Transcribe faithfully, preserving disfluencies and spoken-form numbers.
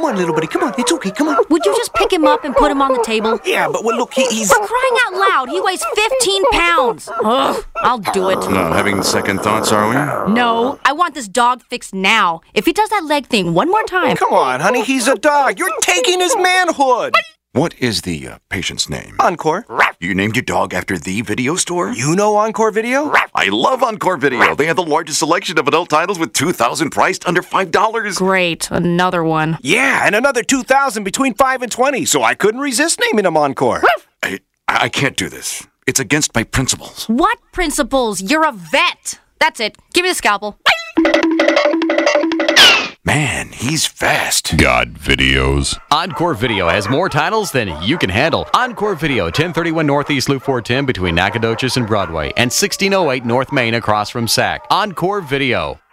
come on, little buddy, come on. It's okay, come on. Would you just pick him up and put him on the table? Yeah, but well, look, he, he's... For crying out loud, he weighs fifteen pounds. Ugh, I'll do it. Not having second thoughts, are we? No, I want this dog fixed now. If he does that leg thing one more time... Come on, honey, he's a dog. You're taking his manhood. What is the uh, patient's name? Encore. You named your dog after the video store? You know Encore Video? I love Encore Video. They have the largest selection of adult titles with two thousand priced under five dollars. Great, another one. Yeah, and another two thousand between five and twenty, so I couldn't resist naming him Encore. I, I can't do this. It's against my principles. What principles? You're a vet. That's it. Give me the scalpel. Man, he's fast. God videos. Encore Video has more titles than you can handle. Encore Video, ten thirty-one Northeast Loop four ten between Nacogdoches and Broadway, and sixteen oh eight North Main across from S A C. Encore Video.